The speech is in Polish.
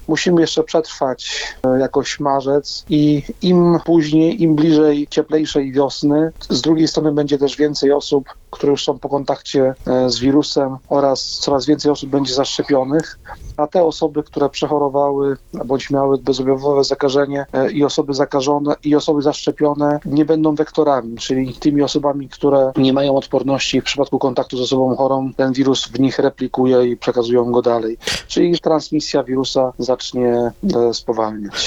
musimy jeszcze przetrwać jakoś marzec i im później, im bliżej cieplejszej wiosny, z drugiej strony będzie też więcej osób, które już są po kontakcie z wirusem oraz coraz więcej osób będzie zaszczepionych, a te osoby, które przechorowały bądź miały bezobjawowe zakażenie i osoby zakażone i osoby zaszczepione nie będą wektorami, czyli tymi osobami, które nie mają odporności w przypadku kontaktu z osobą chorą, ten wirus w nich replikuje i przekazują go dalej. Czyli transmisja wirusa zacznie spowalniać.